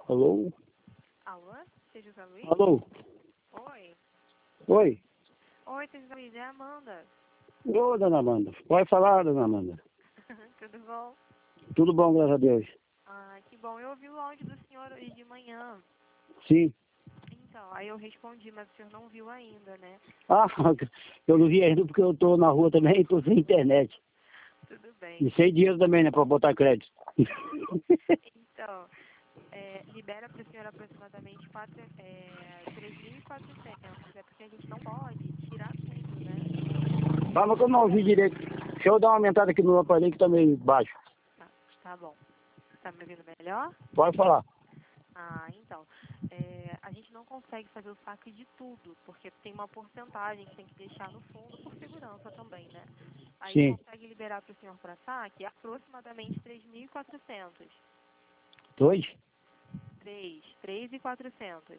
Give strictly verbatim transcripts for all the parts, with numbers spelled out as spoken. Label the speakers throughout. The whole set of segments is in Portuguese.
Speaker 1: Alô?
Speaker 2: Alô? Seja José Luiz?
Speaker 1: Alô?
Speaker 2: Oi.
Speaker 1: Oi?
Speaker 2: Oi, seja José Luiz, é a Amanda.
Speaker 1: Ô, dona Amanda. Pode falar, dona Amanda.
Speaker 2: Tudo bom?
Speaker 1: Tudo bom, graças a Deus.
Speaker 2: Ah, que bom. Eu ouvi o áudio do senhor hoje de manhã.
Speaker 1: Sim.
Speaker 2: Então, aí eu respondi, mas o senhor não viu ainda, né?
Speaker 1: Ah, eu não vi ainda porque eu tô na rua também e tô sem internet.
Speaker 2: Tudo bem.
Speaker 1: E sem dinheiro também, né, pra botar crédito.
Speaker 2: Então, é, libera para o senhor aproximadamente quatro, é, três mil e quatrocentos. É porque a gente não pode tirar tudo, né?
Speaker 1: Ah, mas eu não ouvi direito. Deixa eu dar uma aumentada aqui no aparelho que tá meio baixo.
Speaker 2: Tá, tá bom. Tá me ouvindo melhor?
Speaker 1: Pode falar.
Speaker 2: Ah, então, é, a gente não consegue fazer o saque de tudo, porque tem uma porcentagem que tem que deixar no fundo por segurança também, né? Aí
Speaker 1: Sim.
Speaker 2: consegue liberar para o senhor para saque aproximadamente três mil e quatrocentos.
Speaker 1: Dois?
Speaker 2: três, três mil e quatrocentos.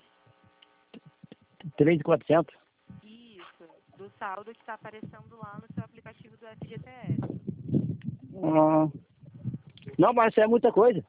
Speaker 1: Três e quatrocentos?
Speaker 2: Isso, do saldo que está aparecendo lá no seu aplicativo do F G T S.
Speaker 1: Ah, não, mas isso é muita coisa.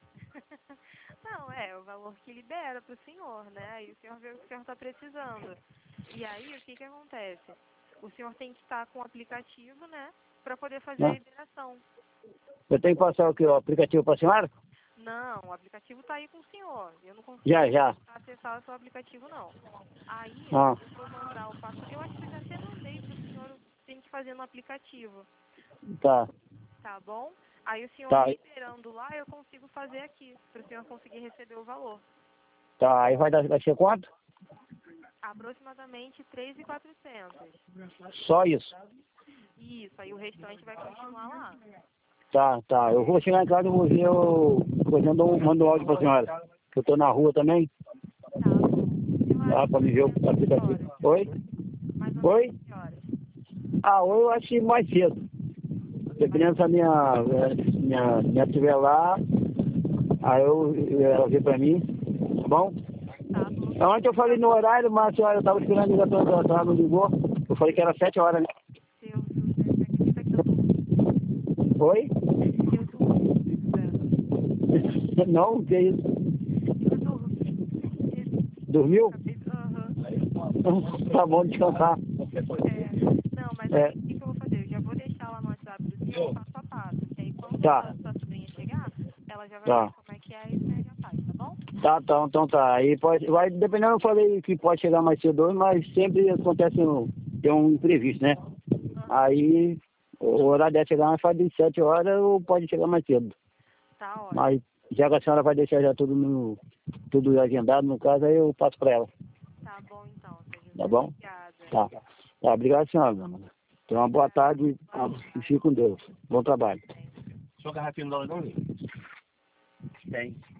Speaker 2: Não, é o valor que libera para o senhor, né? Aí o senhor vê o que o senhor está precisando. E aí, o que que acontece? O senhor tem que estar com o aplicativo, né? Para poder fazer a
Speaker 1: Né?
Speaker 2: liberação.
Speaker 1: Eu tenho que passar o que? O aplicativo pra senhora?
Speaker 2: Não, o aplicativo está aí com o senhor. Eu não consigo
Speaker 1: Já, já.
Speaker 2: acessar o seu aplicativo, não. Aí,
Speaker 1: Ah,
Speaker 2: eu vou mandar o passo. Eu acho que eu já até mandei para o senhor, tem que fazer no aplicativo.
Speaker 1: tá.
Speaker 2: Tá bom? Aí o senhor
Speaker 1: Tá.
Speaker 2: liberando lá, eu consigo fazer aqui, para o senhor conseguir receber o valor.
Speaker 1: Tá, aí vai dar, vai ser quanto?
Speaker 2: Aproximadamente três mil e quatrocentos.
Speaker 1: Só isso.
Speaker 2: Isso, aí o restante vai continuar lá.
Speaker 1: Tá, tá. Eu vou chegar em casa e vou ver o... Depois eu mando, mando um áudio pra senhora. Que eu tô na rua também.
Speaker 2: Tá bom. Eu
Speaker 1: Tá,
Speaker 2: acho
Speaker 1: pra me
Speaker 2: mais
Speaker 1: ver
Speaker 2: ou
Speaker 1: o
Speaker 2: menos que
Speaker 1: aplicativo.
Speaker 2: horas.
Speaker 1: Oi?
Speaker 2: Mais ou
Speaker 1: Oi?
Speaker 2: menos que horas.
Speaker 1: Ah, hoje eu acho que mais cedo. Se a criança minha, minha, minha estiver lá, aí eu, ela vê pra mim, tá bom?
Speaker 2: Tá bom.
Speaker 1: Ontem eu falei no horário, mas a senhora estava esperando a ligação, a senhora não ligou. Eu falei que era sete horas, né?
Speaker 2: Seu José, você acredita que eu dormi?
Speaker 1: Oi?
Speaker 2: Eu dormi, seu José.
Speaker 1: Não, que isso?
Speaker 2: Eu dormi.
Speaker 1: Dormiu?
Speaker 2: Acabei de... Aham.
Speaker 1: Tá bom, descansar.
Speaker 2: É. Não, mas
Speaker 1: É,
Speaker 2: aí o que, que eu vou fazer? Eu já vou deixar lá no WhatsApp do senhor passo a passo. Que aí quando
Speaker 1: tá,
Speaker 2: a sua sobrinha chegar, ela já vai ver
Speaker 1: tá.
Speaker 2: como é que é e você já faz, tá bom?
Speaker 1: Tá, tá, então tá. Aí pode, vai, dependendo, eu falei que pode chegar mais cedo hoje, mas sempre acontece um, tem um imprevisto, né?
Speaker 2: Aham.
Speaker 1: Aí o horário deve chegar mais faz de sete horas ou pode chegar mais cedo.
Speaker 2: Tá ótimo.
Speaker 1: Mas já que a senhora vai deixar já tudo no, tudo agendado, no caso, aí eu passo para ela.
Speaker 2: Tá bom então, seu José.
Speaker 1: Tá bom?
Speaker 2: Obrigada.
Speaker 1: Tá. Tá, obrigado, senhora. Então, uma boa tarde e fique com Deus. Bom trabalho. Só garrafinha não, não? Tem.